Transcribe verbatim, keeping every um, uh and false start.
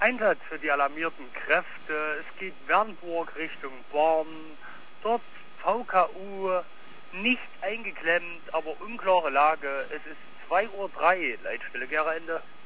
Einsatz für die alarmierten Kräfte. Es geht Bernburg Richtung Born. Dort V K U nicht eingeklemmt, aber unklare Lage. Es ist zwei Uhr drei. Leitstelle Gera Ende.